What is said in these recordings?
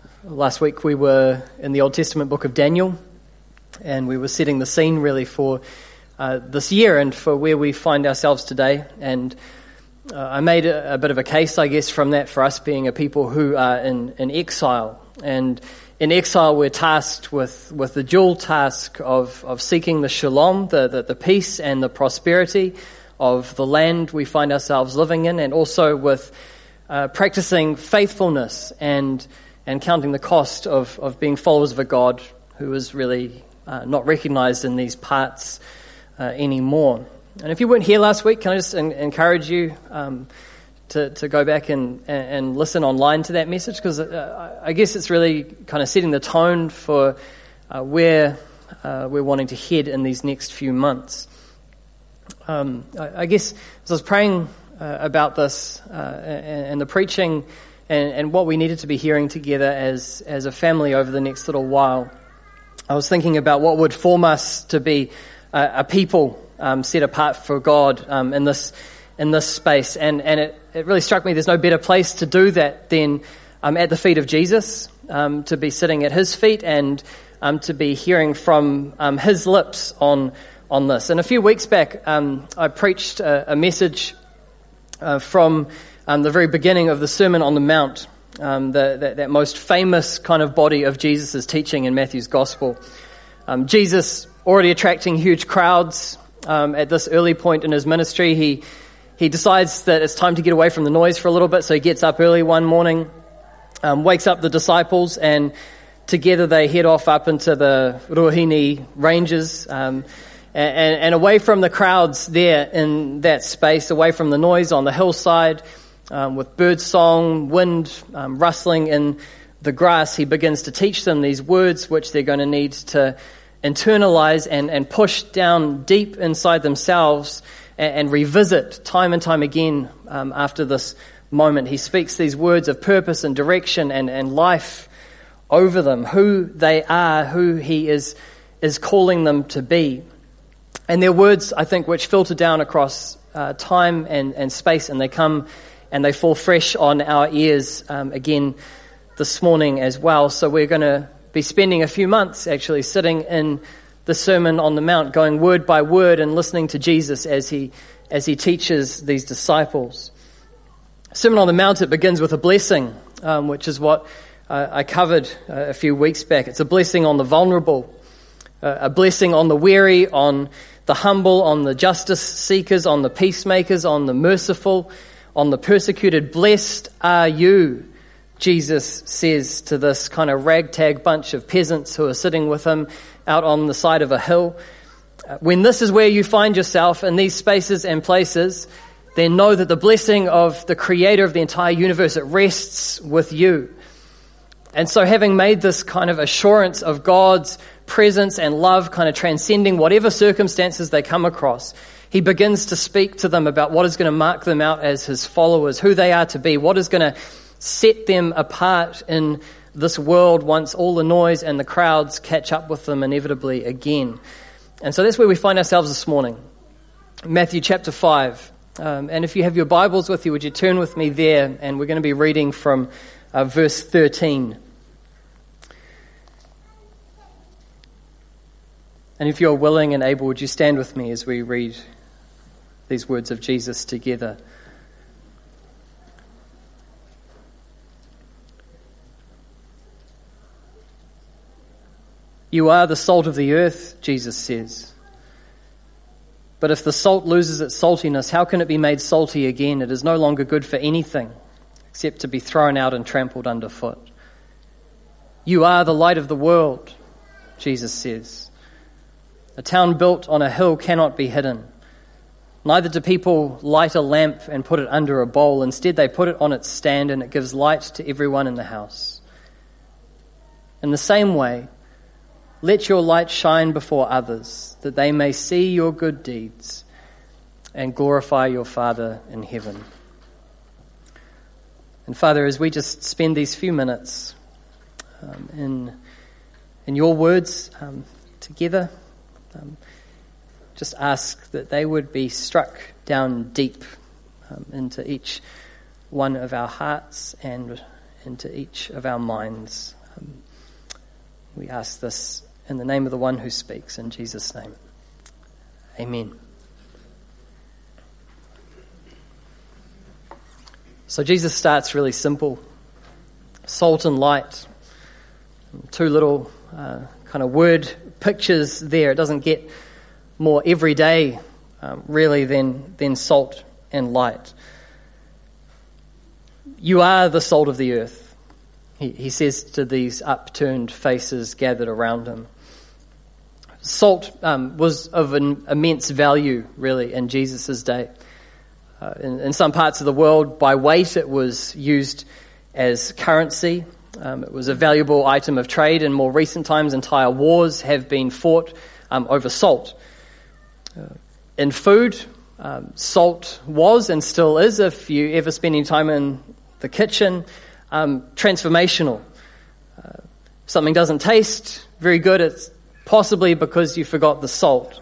Last week we were in the Old Testament book of Daniel, and we were setting the scene really for this year and for where we find ourselves today. And I made a bit of a case, I guess, from that for us being a people who are in exile. And in exile we're tasked with the dual task of seeking the shalom, the peace and the prosperity of the land we find ourselves living in, and also with practicing faithfulness and counting the cost of being followers of a God who is really not recognized in these parts anymore. And if you weren't here last week, can I just encourage you to go back and listen online to that message? Because I guess it's really kind of setting the tone for where we're wanting to head in these next few months. I guess as I was praying about this and the preaching and what we needed to be hearing together as a family over the next little while, I was thinking about what would form us to be a people set apart for God in this space, and it really struck me there's no better place to do that than at the feet of Jesus, to be sitting at his feet and to be hearing from his lips on this. And a few weeks back, I preached a message from the very beginning of the Sermon on the Mount, that most famous kind of body of Jesus' teaching in Matthew's Gospel. Jesus already attracting huge crowds at this early point in his ministry. He decides that it's time to get away from the noise for a little bit, so he gets up early one morning, wakes up the disciples, and together they head off up into the Ruahine ranges, and away from the crowds there in that space, away from the noise on the hillside, with bird song, wind rustling in the grass, he begins to teach them these words which they're going to need to internalize and push down deep inside themselves and revisit time and time again after this moment. He speaks these words of purpose and direction and life over them, who they are, who he is calling them to be. And they're words, I think, which filter down across time and space, and they come and they fall fresh on our ears again this morning as well. So we're going to be spending a few months actually sitting in the Sermon on the Mount, going word by word and listening to Jesus as he teaches these disciples. Sermon on the Mount, it begins with a blessing, which is what I covered a few weeks back. It's a blessing on the vulnerable, a blessing on the weary, on the humble, on the justice seekers, on the peacemakers, on the merciful, on the persecuted. Blessed are you, Jesus says to this kind of ragtag bunch of peasants who are sitting with him out on the side of a hill. When this is where you find yourself in these spaces and places, then know that the blessing of the creator of the entire universe, it rests with you. And so having made this kind of assurance of God's presence and love kind of transcending whatever circumstances they come across, he begins to speak to them about what is going to mark them out as his followers, who they are to be, what is going to set them apart in this world once all the noise and the crowds catch up with them inevitably again. And so that's where we find ourselves this morning, Matthew chapter 5. And if you have your Bibles with you, would you turn with me there? And we're going to be reading from verse 13. And if you're willing and able, would you stand with me as we read these words of Jesus together? You are the salt of the earth, Jesus says. But if the salt loses its saltiness, how can it be made salty again? It is no longer good for anything except to be thrown out and trampled underfoot. You are the light of the world, Jesus says. A town built on a hill cannot be hidden. Neither do people light a lamp and put it under a bowl. Instead, they put it on its stand, and it gives light to everyone in the house. In the same way, let your light shine before others, that they may see your good deeds and glorify your Father in heaven. And Father, as we just spend these few minutes in your words together, just ask that they would be struck down deep into each one of our hearts and into each of our minds. We ask this in the name of the one who speaks, in Jesus' name. Amen. So Jesus starts really simple. Salt and light. Two little kind of word pictures there. It doesn't get more everyday, really, than salt and light. You are the salt of the earth, he says to these upturned faces gathered around him. Salt was of an immense value, really, in Jesus' day. In some parts of the world, by weight, it was used as currency. It was a valuable item of trade. In more recent times, entire wars have been fought over salt. In food, salt was and still is, if you ever spend any time in the kitchen, transformational. Something doesn't taste very good, it's possibly because you forgot the salt.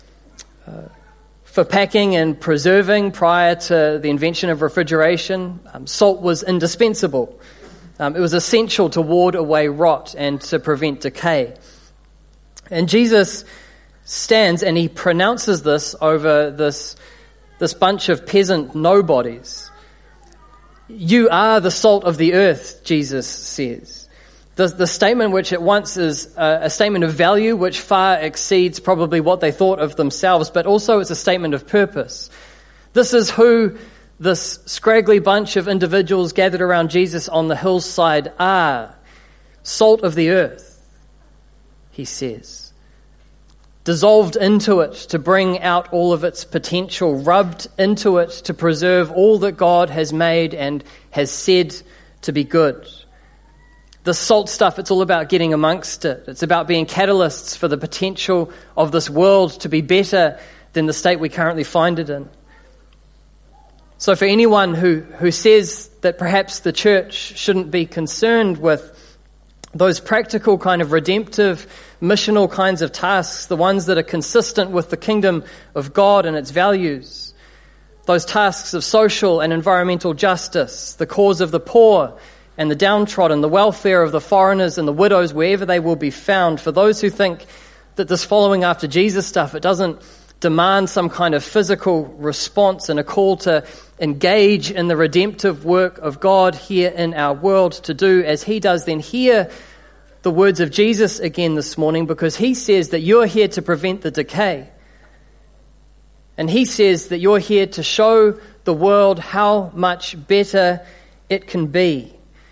For packing and preserving prior to the invention of refrigeration, salt was indispensable. It was essential to ward away rot and to prevent decay. And Jesus stands and he pronounces this over this bunch of peasant nobodies. You are the salt of the earth, Jesus says. The statement, which at once is a statement of value, which far exceeds probably what they thought of themselves, but also it's a statement of purpose. This is who this scraggly bunch of individuals gathered around Jesus on the hillside are. Salt of the earth, he says. Dissolved into it to bring out all of its potential, rubbed into it to preserve all that God has made and has said to be good. The salt stuff, it's all about getting amongst it. It's about being catalysts for the potential of this world to be better than the state we currently find it in. So for anyone who says that perhaps the church shouldn't be concerned with those practical kind of redemptive, missional kinds of tasks, the ones that are consistent with the kingdom of God and its values, those tasks of social and environmental justice, the cause of the poor and the downtrodden, the welfare of the foreigners and the widows wherever they will be found, for those who think that this following after Jesus stuff, it doesn't demand some kind of physical response and a call to engage in the redemptive work of God here in our world to do as he does, then hear the words of Jesus again this morning, because he says that you're here to prevent the decay. And he says that you're here to show the world how much better it can be.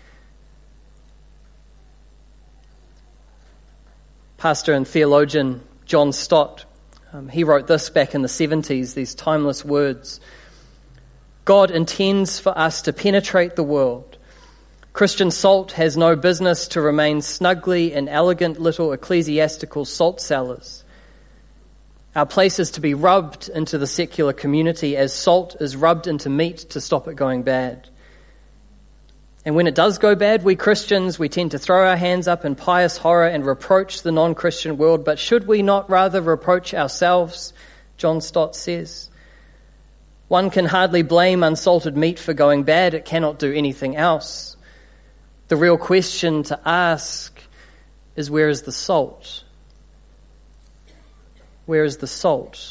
Pastor and theologian John Stott, he wrote this back in the 70s, these timeless words. God intends for us to penetrate the world. Christian salt has no business to remain snugly in elegant little ecclesiastical salt cellars. Our place is to be rubbed into the secular community as salt is rubbed into meat to stop it going bad. And when it does go bad, we Christians, we tend to throw our hands up in pious horror and reproach the non-Christian world. But should we not rather reproach ourselves, John Stott says? One can hardly blame unsalted meat for going bad. It cannot do anything else. The real question to ask is, where is the salt? Where is the salt?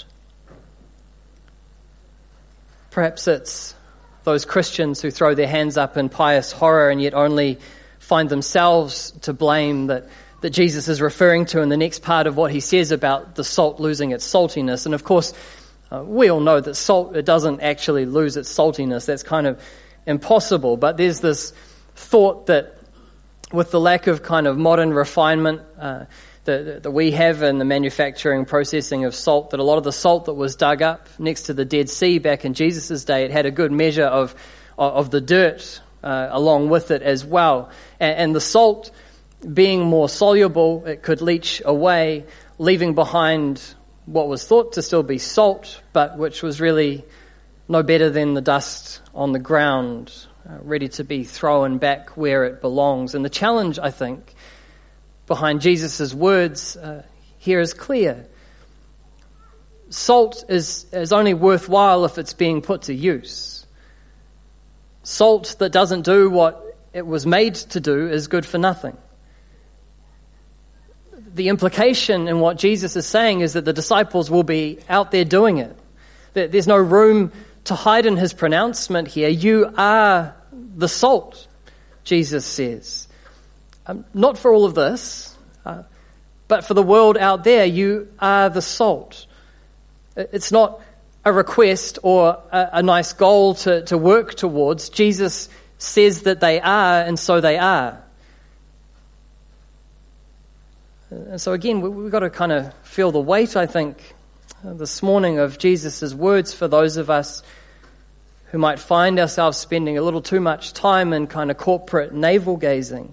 Perhaps it's those Christians who throw their hands up in pious horror and yet only find themselves to blame that Jesus is referring to in the next part of what he says about the salt losing its saltiness. And of course, we all know that salt, it doesn't actually lose its saltiness. That's kind of impossible. But there's this thought that with the lack of kind of modern refinement that we have in the manufacturing, processing of salt, that a lot of the salt that was dug up next to the Dead Sea back in Jesus' day, it had a good measure of the dirt along with it as well. And the salt being more soluble, it could leach away, leaving behind what was thought to still be salt, but which was really no better than the dust on the ground, ready to be thrown back where it belongs. And the challenge, I think, behind Jesus' words here is clear. Salt is only worthwhile if it's being put to use. Salt that doesn't do what it was made to do is good for nothing. The implication in what Jesus is saying is that the disciples will be out there doing it. There's no room to hide in his pronouncement here. You are the salt, Jesus says. Not for all of this, but for the world out there, you are the salt. It's not a request or a nice goal to work towards. Jesus says that they are, and so they are. And so again, we've got to kind of feel the weight, I think, this morning of Jesus' words for those of us who might find ourselves spending a little too much time in kind of corporate navel-gazing.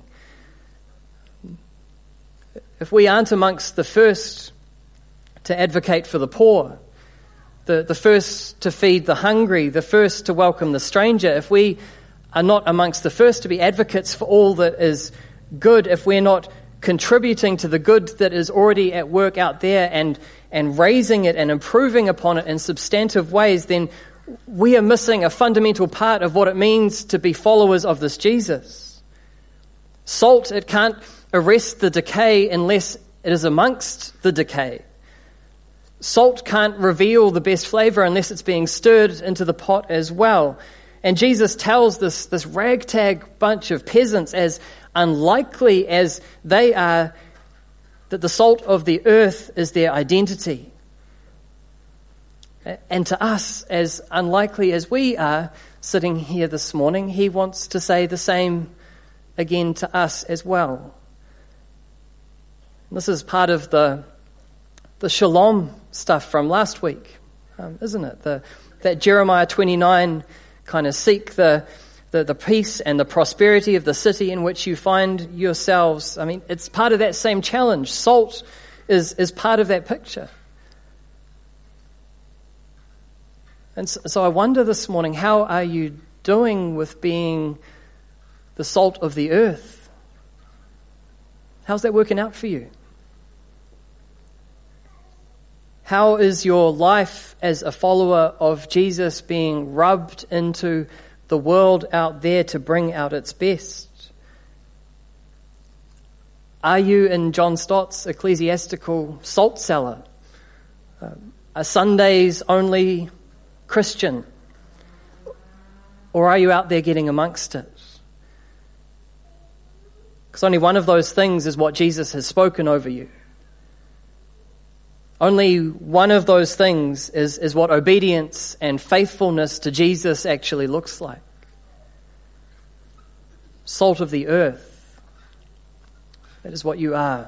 If we aren't amongst the first to advocate for the poor, the first to feed the hungry, the first to welcome the stranger, if we are not amongst the first to be advocates for all that is good, if we're not contributing to the good that is already at work out there and raising it and improving upon it in substantive ways, then we are missing a fundamental part of what it means to be followers of this Jesus. Salt, it can't arrest the decay unless it is amongst the decay. Salt can't reveal the best flavor unless it's being stirred into the pot as well. And Jesus tells this ragtag bunch of peasants, as unlikely as they are, that the salt of the earth is their identity. And to us, as unlikely as we are sitting here this morning, he wants to say the same again to us as well. This is part of the shalom stuff from last week, isn't it? That Jeremiah 29 kind of seek the peace and the prosperity of the city in which you find yourselves. I mean, it's part of that same challenge. Salt is part of that picture. And so I wonder this morning, how are you doing with being the salt of the earth? How's that working out for you? How is your life as a follower of Jesus being rubbed into the world out there to bring out its best? Are you in John Stott's ecclesiastical salt cellar? A Sundays only Christian? Or are you out there getting amongst it? Because only one of those things is what Jesus has spoken over you. Only one of those things is what obedience and faithfulness to Jesus actually looks like. Salt of the earth. That is what you are.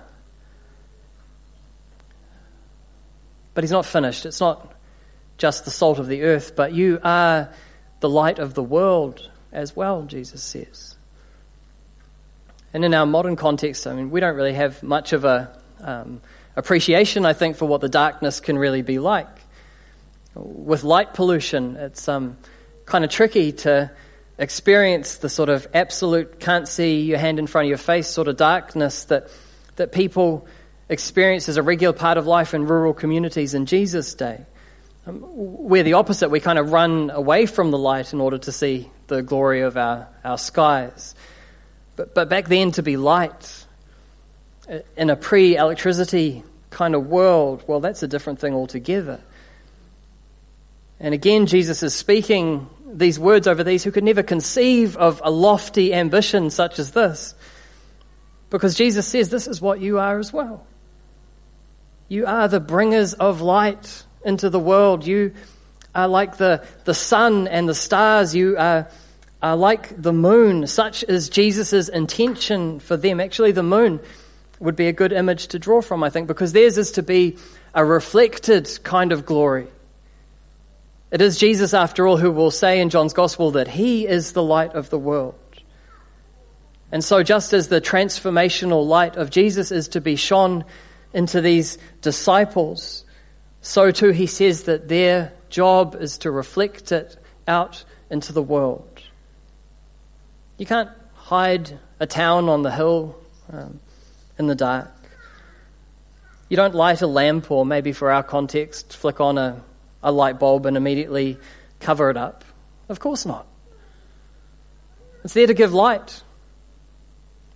But he's not finished. It's not just the salt of the earth, but you are the light of the world as well, Jesus says. And in our modern context, I mean, we don't really have much of a appreciation, I think, for what the darkness can really be like. With light pollution, it's kind of tricky to experience the sort of absolute can't see your hand in front of your face sort of darkness that people experience as a regular part of life in rural communities in Jesus' day. We're the opposite. We kind of run away from the light in order to see the glory of our skies. But back then, to be light in a pre-electricity kind of world, well, that's a different thing altogether. And again, Jesus is speaking these words over these who could never conceive of a lofty ambition such as this. Because Jesus says this is what you are as well. You are the bringers of light into the world. You are like the sun and the stars. You are like the moon. Such is Jesus' intention for them. Actually, the moon would be a good image to draw from, I think, because theirs is to be a reflected kind of glory. It is Jesus, after all, who will say in John's Gospel that he is the light of the world. And so just as the transformational light of Jesus is to be shone into these disciples, so too he says that their job is to reflect it out into the world. You can't hide a town on the hill in the dark. You don't light a lamp, or maybe for our context, flick on a light bulb and immediately cover it up. Of course not. It's there to give light.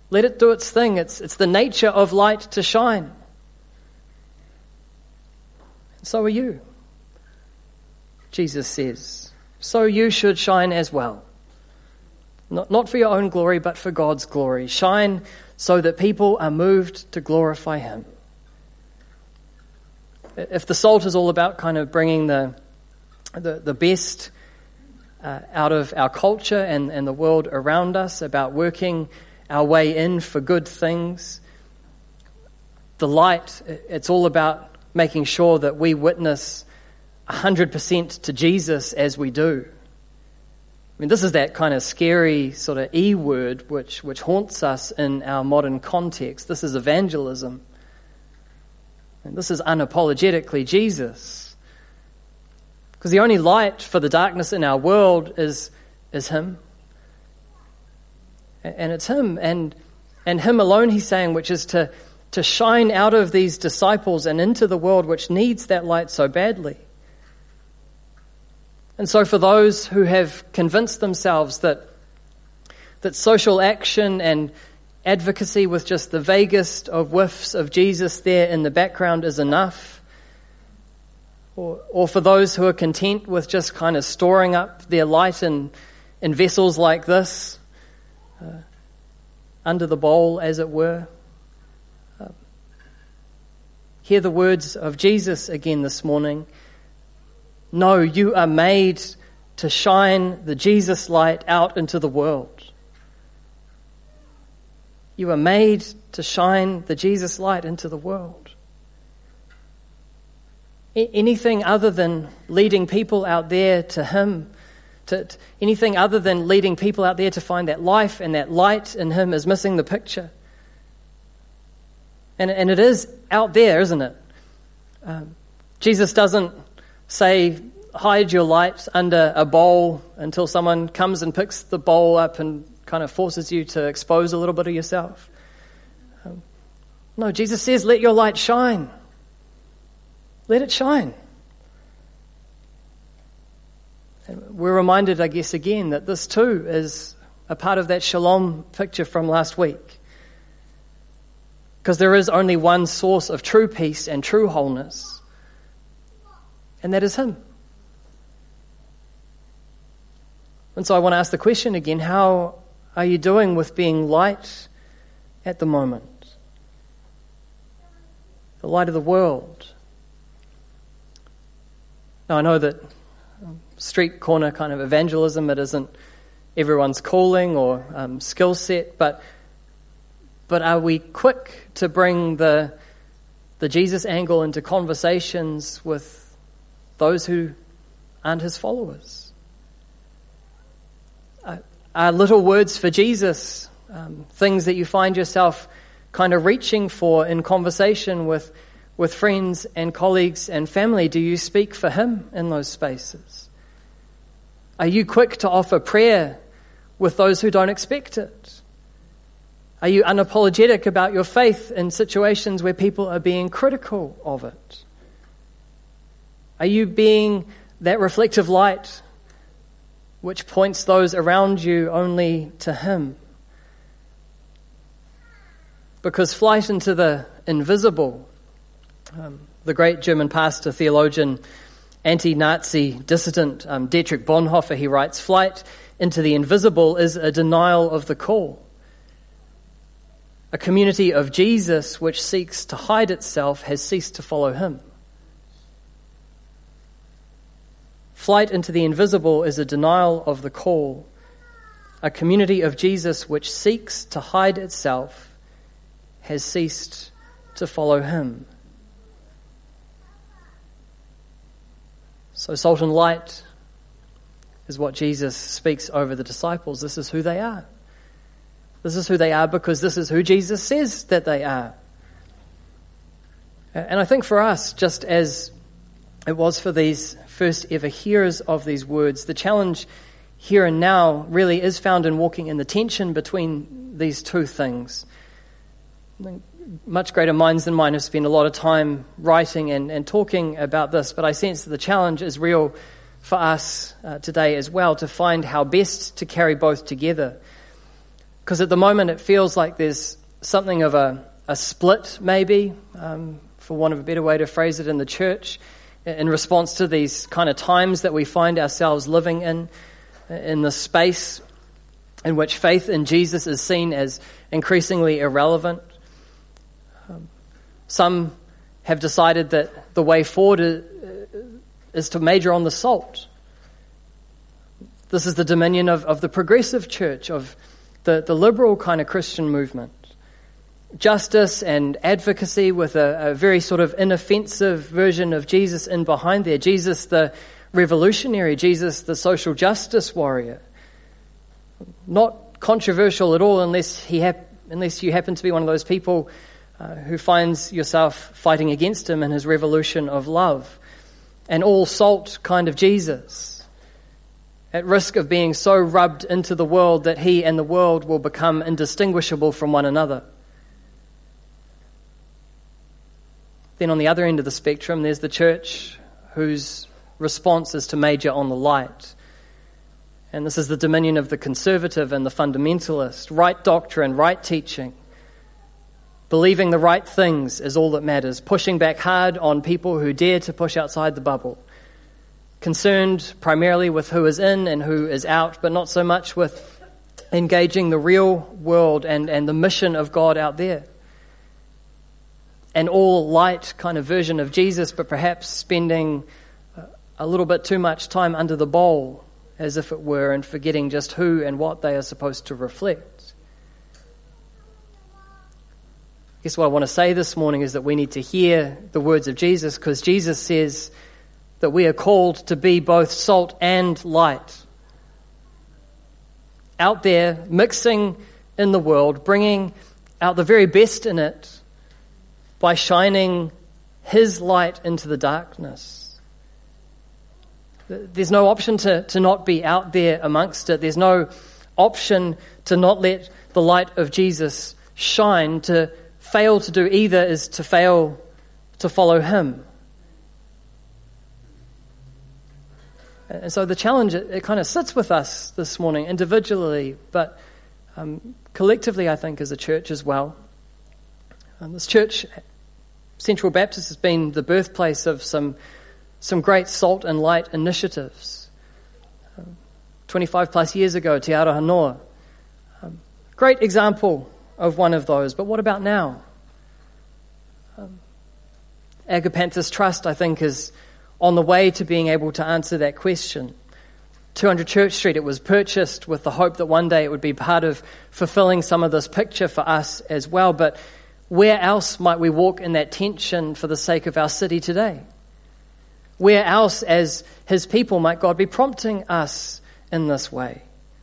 Let it do its thing. It's the nature of light to shine. And so are you. Jesus says, so you should shine as well. Not for your own glory, but for God's glory. Shine so that people are moved to glorify Him. If the salt is all about kind of bringing the best out of our culture and the world around us, about working our way in for good things, the light, it's all about making sure that we witness 100% to Jesus as we do. I mean, this is that kind of scary sort of E word which haunts us in our modern context. This is evangelism. And this is unapologetically Jesus. Because the only light for the darkness in our world is Him. And it's Him. And Him alone, He's saying, which is to shine out of these disciples and into the world which needs that light so badly. And so for those who have convinced themselves that social action and advocacy with just the vaguest of whiffs of Jesus there in the background is enough, or for those who are content with just kind of storing up their light in vessels like this, under the bowl, as it were, hear the words of Jesus again this morning. No, you are made to shine the Jesus light out into the world. You are made to shine the Jesus light into the world. Anything other than leading people out there to Him, anything other than leading people out there to find that life and that light in Him is missing the picture. And it is out there, isn't it? Jesus doesn't say, hide your light under a bowl until someone comes and picks the bowl up and kind of forces you to expose a little bit of yourself. No, Jesus says, let your light shine. Let it shine. And we're reminded, I guess, again, that this too is a part of that shalom picture from last week. Because there is only one source of true peace and true wholeness, and that is Him. And so I want to ask the question again, how are you doing with being light at the moment? The light of the world. Now I know that street corner kind of evangelism, it isn't everyone's calling or skill set, but are we quick to bring the Jesus angle into conversations with those who aren't His followers? Are little words for Jesus things that you find yourself kind of reaching for in conversation with friends and colleagues and family? Do you speak for Him in those spaces? Are you quick to offer prayer with those who don't expect it? Are you unapologetic about your faith in situations where people are being critical of it? Are you being that reflective light which points those around you only to Him? Because flight into the invisible, the great German pastor, theologian, anti-Nazi dissident Dietrich Bonhoeffer, he writes, flight into the invisible is a denial of the call. A community of Jesus which seeks to hide itself has ceased to follow Him. Flight into the invisible is a denial of the call. A community of Jesus which seeks to hide itself has ceased to follow Him. So salt and light is what Jesus speaks over the disciples. This is who they are. This is who they are because this is who Jesus says that they are. And I think for us, just as it was for these first ever hearers of these words, the challenge here and now really is found in walking in the tension between these two things. Much greater minds than mine have spent a lot of time writing and talking about this, but I sense that the challenge is real for us today as well, to find how best to carry both together. Because at the moment it feels like there's something of a split, maybe, for want of a better way to phrase it, in the church, in response to these kind of times that we find ourselves living in the space in which faith in Jesus is seen as increasingly irrelevant. Some have decided that the way forward is to major on the salt. This is the dominion of the progressive church, of the liberal kind of Christian movement. Justice and advocacy with a very sort of inoffensive version of Jesus in behind there. Jesus the revolutionary, Jesus the social justice warrior. Not controversial at all unless you happen to be one of those people who finds yourself fighting against him in his revolution of love. An all salt kind of Jesus, at risk of being so rubbed into the world that he and the world will become indistinguishable from one another. Then on the other end of the spectrum, there's the church whose response is to major on the light. And this is the dominion of the conservative and the fundamentalist. Right doctrine, right teaching. Believing the right things is all that matters. Pushing back hard on people who dare to push outside the bubble. Concerned primarily with who is in and who is out, but not so much with engaging the real world and the mission of God out there. An all-light kind of version of Jesus, but perhaps spending a little bit too much time under the bowl, as if it were, and forgetting just who and what they are supposed to reflect. I guess what I want to say this morning is that we need to hear the words of Jesus, because Jesus says that we are called to be both salt and light. Out there, mixing in the world, bringing out the very best in it by shining his light into the darkness. There's no option to not be out there amongst it. There's no option to not let the light of Jesus shine. To fail to do either is to fail to follow him. And so the challenge, it kind of sits with us this morning individually, but collectively, I think, as a church as well. This church, Central Baptist, has been the birthplace of some great salt and light initiatives. 25 plus years ago, Te Aroha Noa. Great example of one of those, but what about now? Agapanthus Trust, I think, is on the way to being able to answer that question. 200 Church Street, it was purchased with the hope that one day it would be part of fulfilling some of this picture for us as well. But where else might we walk in that tension for the sake of our city today? Where else as his people might God be prompting us in this way?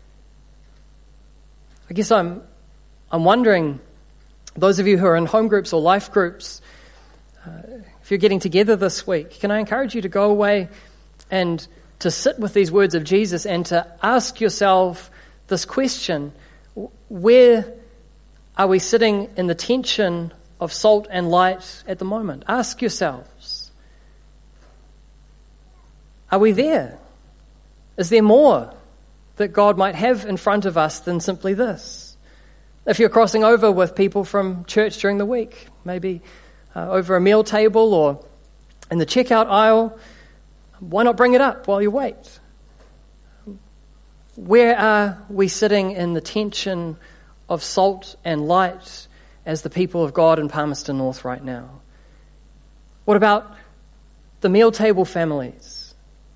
I guess I'm wondering, those of you who are in home groups or life groups, if you're getting together this week, can I encourage you to go away and to sit with these words of Jesus and to ask yourself this question: where are we sitting in the tension of salt and light at the moment? Ask yourselves. Are we there? Is there more that God might have in front of us than simply this? If you're crossing over with people from church during the week, maybe over a meal table or in the checkout aisle, why not bring it up while you wait? Where are we sitting in the tension of salt and light as the people of God in Palmerston North right now? What about the meal table families?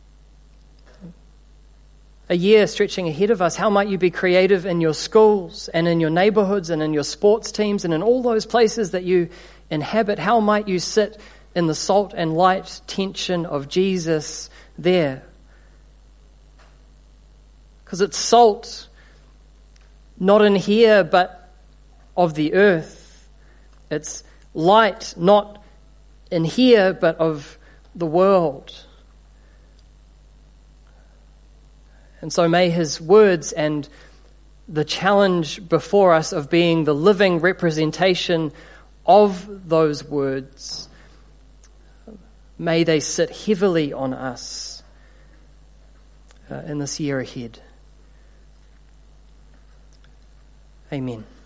A year stretching ahead of us, how might you be creative in your schools and in your neighborhoods and in your sports teams and in all those places that you inhabit? How might you sit in the salt and light tension of Jesus there? Because it's salt, not in here, but of the earth. It's light, not in here, but of the world. And so may his words and the challenge before us of being the living representation of those words, may they sit heavily on us in this year ahead. Amen.